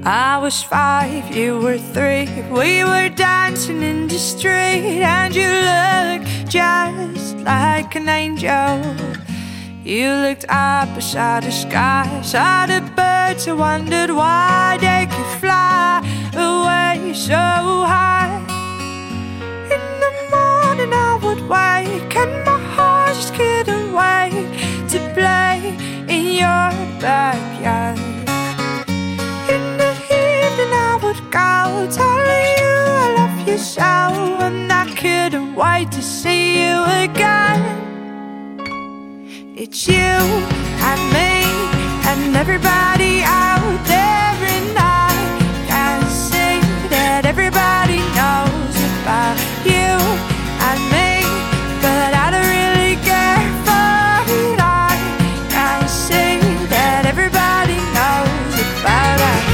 I was 5, you were 3. We were dancing in the street, and you looked just like an angel. You looked up beside the sky, saw the birds, and wondered why they could fly away so high. In the morning I would wake, and my heart just couldn't wait to play in your backyard. Go telling you I love you so, and I couldn't wait to see you again. It's you and me and everybody out there, and I can see that everybody knows about you and me, but I don't really care for it. I can see that everybody knows about us.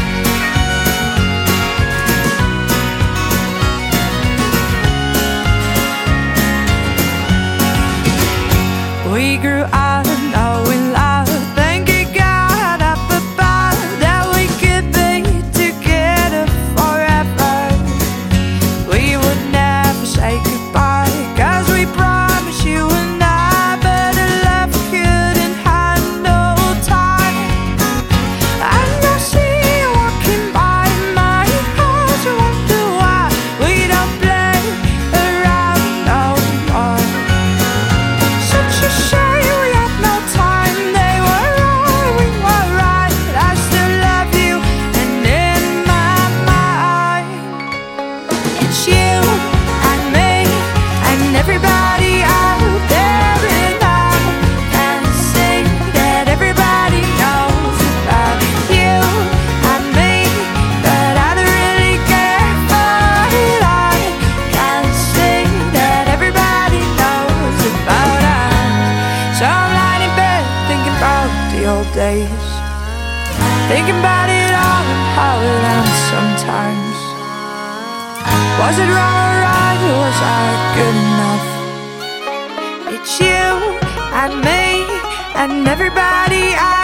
We grew up knowing love, thanking God up above that we could be together forever. We would never say goodbye, 'cause we promised you and I, but the love couldn't handle time. And I see you walking by my house, I wonder why we don't play around no more. Such a shame we had no time. They were right, we were right. I still love you, and in my mind it's you and me and everybody out there, and I can see that everybody knows about you and me, but I don't really care for it. I can see that everybody knows about us. So I'm lying in bed thinking about the old days, thinking about it all and how it ends sometimes. Was it wrong or right, or was I good enough? It's you and me and everybody